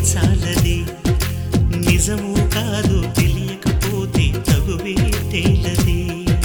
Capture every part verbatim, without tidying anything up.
చాలది నిజము కాదు తెలియకపోతే తగువే తేలది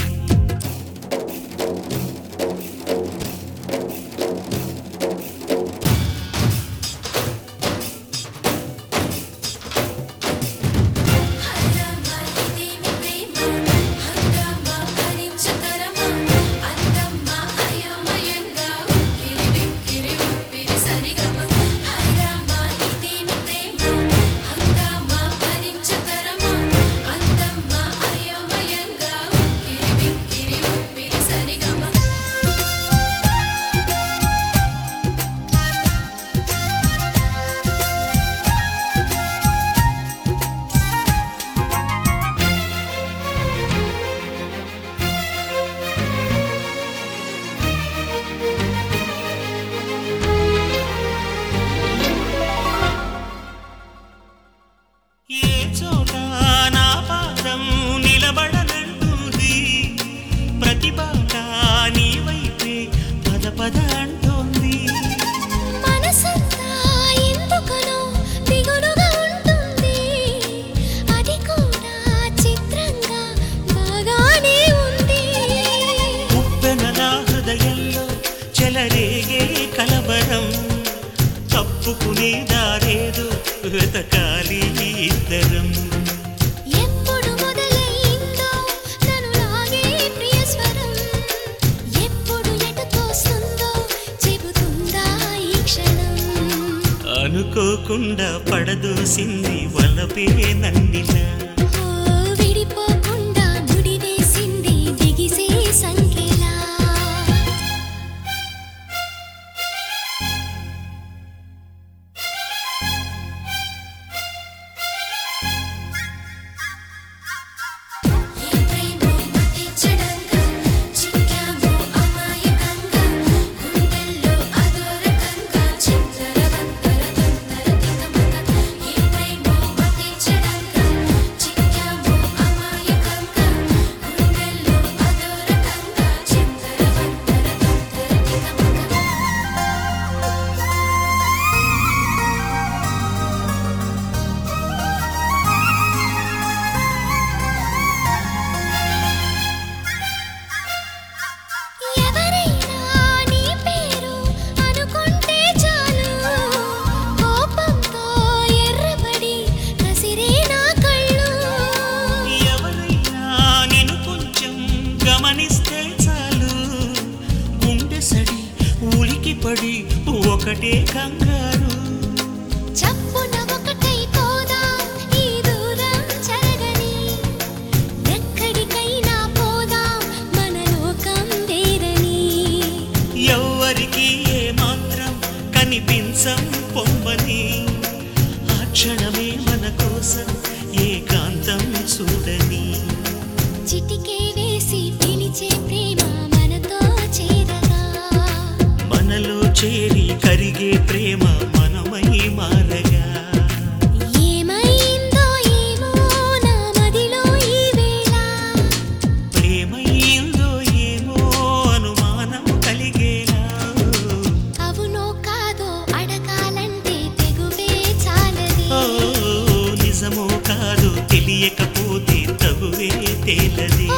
కలవరం తప్పుకునే దారేదో వెతకాలి ఇద్దరం ఎప్పుడు మొదలైందో నన్ను లాగే ప్రియ స్వరం ఎప్పుడు ఎటు తోస్తుందో చెబుతుందా ఈ క్షణం అనుకోకుండా పడదోసింది వలపే నన్నిలా విడిపోకుండా ముడివేసింది దిగిసే సంఖ్యలా పడి ఒకటే కంగారు చప్పున ఒకటై పోదా ఈ దూరం చెరగని ఎక్కడికైనా పోదా మన లోకం వేరని ఎవరికి ఏ మాత్రం కనిపించం పొమ్మని ఆ క్షణమే మన కోసం ఏకాంతం చూడని చిటికే వేసి పిలిచే ప్రేమ మనతో చేరగా మనలో చేరి కరిగే ప్రేమ మనమై మారగా ఏమైందో ఏమో నా మదిలో ఈ వేళ ప్రేమైందో ఏమో అనుమానం కలిగేలా అవునో కాదో అడగాలంటే తెగువే చాలది ఓ నిజమో కాదో తెలియకపోతే తగువే తేలది